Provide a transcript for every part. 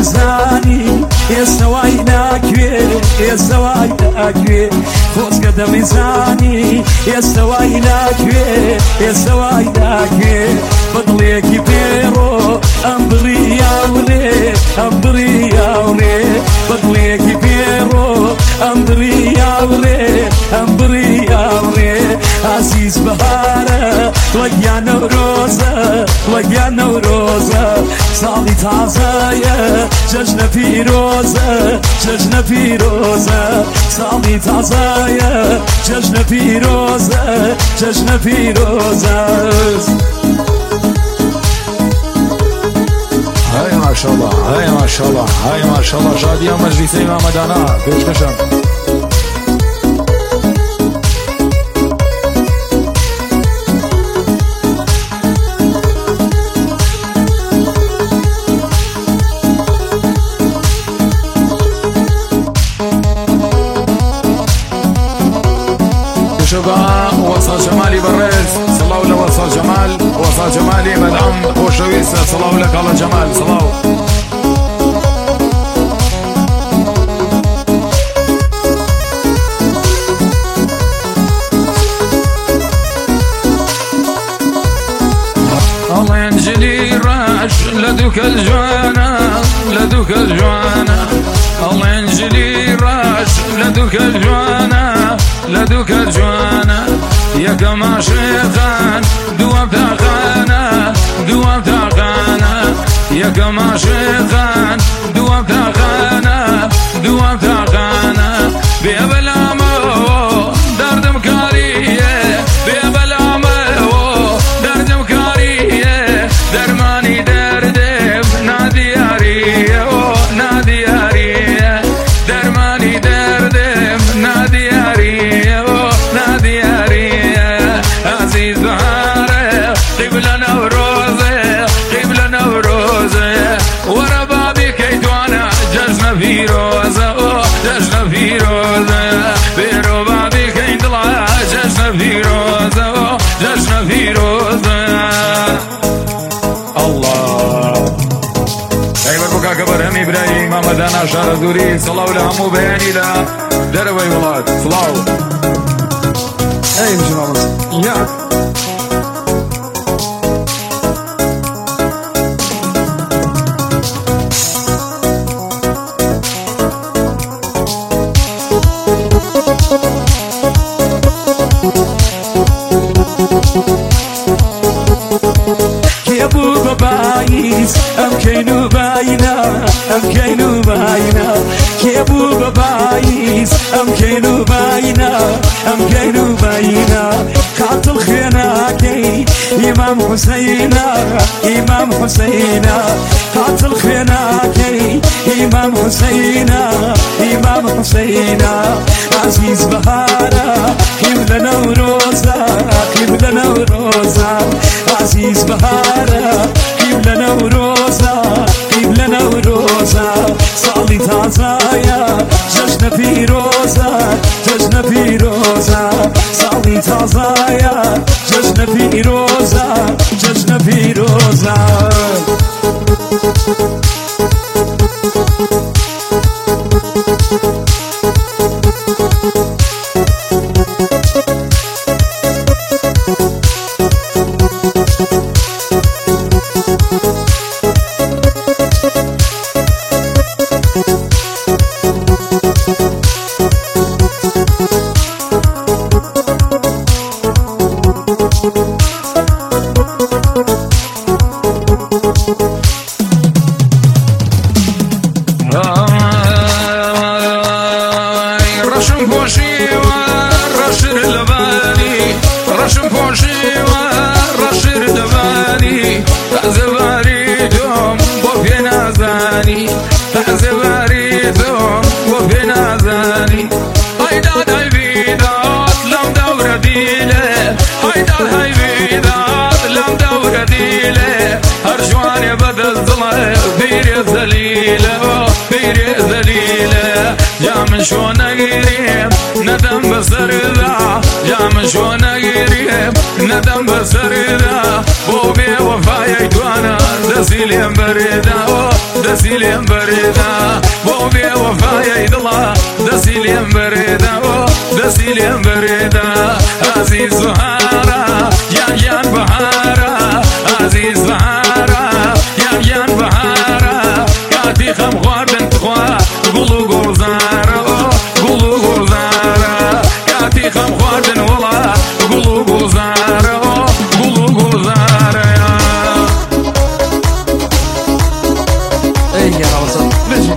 ميزاني يسوي ناكوي يسوي ناكوي خوز قد ميزاني يسوي ناكوي يسوي ناكوي بضليك بيرو أمبريا ولي أمبريا ولي بضليك بيرو أمبريا ولي أمبريا ولي عزيز بهارة ويانا وروزة ويانا وروزة صالي تازايا ججنا فيروزة ججنا فيروزة صالي تازايا ججنا فيروزة ججنا فيروزة هاي ما شاء الله هاي ما شاء الله هاي ما شاء الله شادية مجلسي ما مدانا بيش نشم شباب وصل جمالي بريز صلاو له وصل جمال وصل جمالي مدعم وشويسة صلاو لك على جمال صلاو الله ينجلي راش لدوك الجوانا لدوك الجوانا الله ينجلي راش لدوك الجوانا لدوك الجوانا يا كما شيخان دوام تاخانا دوام تاخانا يا كما شيخان دوام تاخانا دوام تاخانا بيبلامو دردم كاريه بيبلامو دردم كاريه درماني دردم نادياريه نادياريه درماني دردم نادياريه نادياريه عزيز بهاره قبلنا وروزه قبلنا وروزه ورا بابي كيتوانا ججنا في روزه ججنا في روزه بيرو بابي كيطلع ججنا في روزه ججنا في روزه الله ايوه بكا كبر همي براي ما مدانا شهر دوري صلاو لهم وبياني لا دروي ولاد صلاو اي مجمع يا يا ابو بايس ام كينو باينا ام كينو باينا يا ابو بايس ام كينو باينا ام كينو باينا قاتل خيناكي امام حسينا امام حسينا قاتل خيناكي امام حسينا امام حسينا عزيز بهارة قبلنا وروزة قبلنا وروزة عزيز بهارة قبلنا وروزة قبلنا وروزة صالي تازايا ججنا في روزة ججنا في روزة صالي تازايا ججنا في روزة ججنا في روزة رشم بوشيوة رشر لباني رشم بوشيوة رشر لباني تعزباري دوم وفينا زاني تعزباري دوم وفينا زاني هيداد هاي بيداد لم دورة ديلة هيداد هاي بيداد لم دورة ديلة هرجواني بدل ظلم بيري ذليلة بيري ذليلة يا من شون قريب ندم بسر ذا يا من شون قريب ندم بسر ذا بوبي وفاي يدوانا دسيلين بريدا دسيلين بريدا سيلين بريدة عزيز بهارة يان بهارة عزيز بهارة يان بهارة كاتي خم خواردن تخوا قولو قوزارة قولو قوزارة كاتي خم خواردن ولا قولو قوزارة قولو قوزارة اي يا وصل ماشي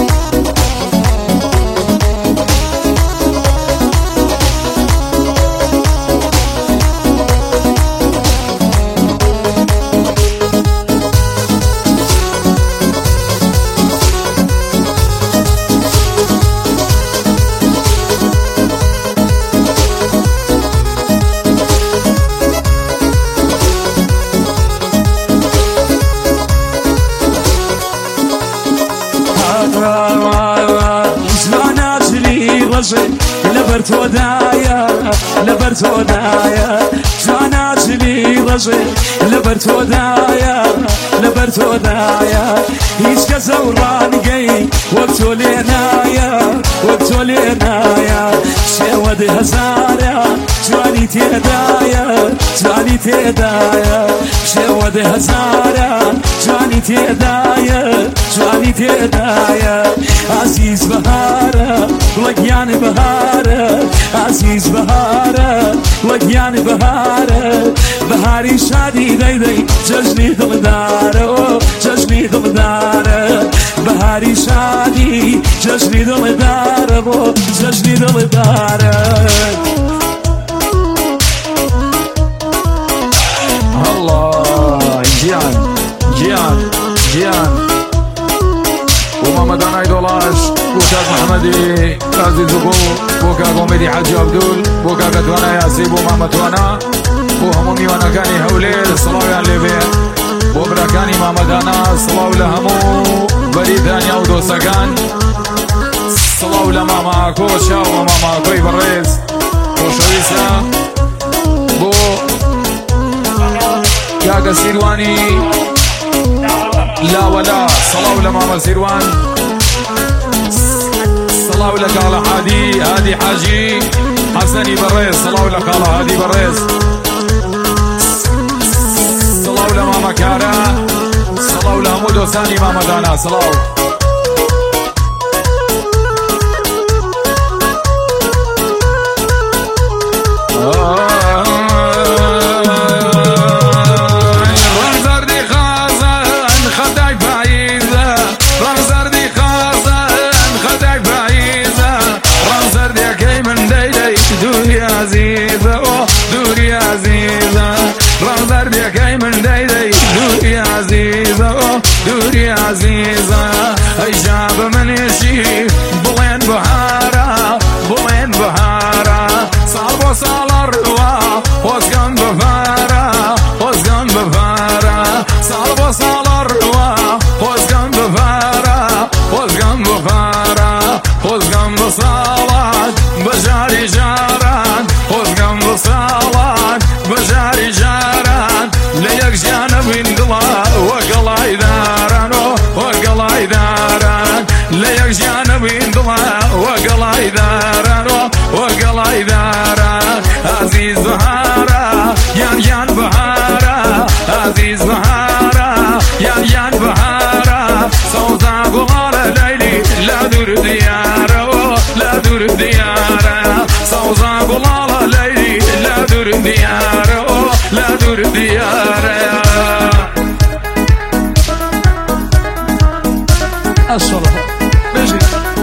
لبرت ودايا لبرت ودايا جانات لي رجل لبرت ودايا لبرت ودايا هيش كزوران جاي وقتو لينايا وقتو لينايا شود هزاريا جواني تيدايا جواني تيدايا شود هزاريا جواني تيدايا جواني تيدايا عزيز بهارة لقيان بهارة عزيز بهارة لقيان بهارة بهاري شادي دي دي ججني دلدارة ججني دلدارة بهاري شادي ججني دلدارة ججني دلدارة الله جيان جيان جيان ومحمد انا ايدولاش بوكاك محمدي عزيز بو بوكاك ومدي حاجي عبدول بوكاك اتوانا ياسيب ومحمد وانا وهمومي وانا كاني هوليل الصلاة يا ليبيا وبرا كاني محمد انا الصلاة لهمو بريدانيا ودوسكان الصلاة لماما كوشا وماما كوي بريز وشويسا بو كاكا سيرواني لا ولا صلاة ولا ماما سيروان صلاة ولا قال هادي هادي حاجي حسني بريز صلاة ولا قال هادي بريز صلاة ولا ماما كارا صلاة ولا مودو ثاني ماما دانا صلاة دوري عزيزة اجاب من يشي بلين بهارة بلين بهارة صعب وصال الروا وزقن بفارة وزقن بفارة صعب وصال الروا وزقن بفارة وزقن بفارة وزقن بصالات بجاري جاران وزقن بصالات بجاري جاران ليك جانب دلا وقلا إداران وقلا إداران ليك جانب دلا وقلا إداران وقلا إداران عزيز بهارة يان بهارة عزيز بهارة يان بهارة صوتا قلال ليلي لا دور ديارة لا دور ديارة صوتا قلال ليلي لا دور ديارة لا دور ديارة الصلاة ماشي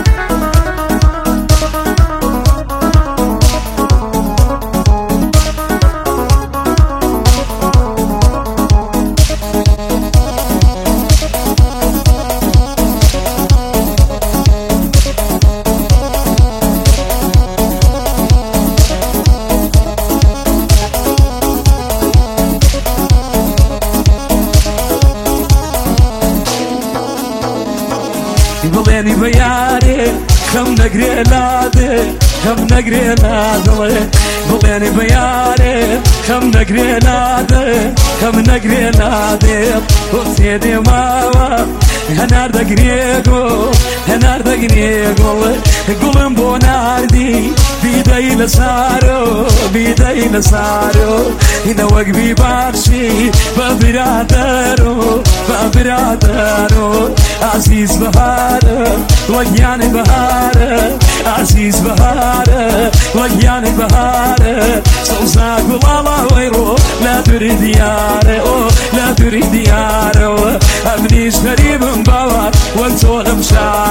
بليني بياري خم نقري لادي خم نقري لادي بڵێنی بەیارێ خەم نەگرێ نادێ خەم نەگرێ نادێ بۆ تێدێ ماوە هەنار دەگرێ گۆڵ هەنار دەگرێ گۆڵ گوڵم بۆ ناردی بیدەی لە سارۆ بیدەی لە سارۆ هینەوەک بیباشی بە برادەرۆ بە برادەرۆ عزیز بەهارە وەگیانی بەهارە عزیز بەهارە وەگیانی بەهارە سەوزا گوڵاڵاوەی ڕۆ لە دووری دیارە ئۆ لە دووری دیارەوە ئەمنیش غەریبم باوە وەک تۆ لەم شارە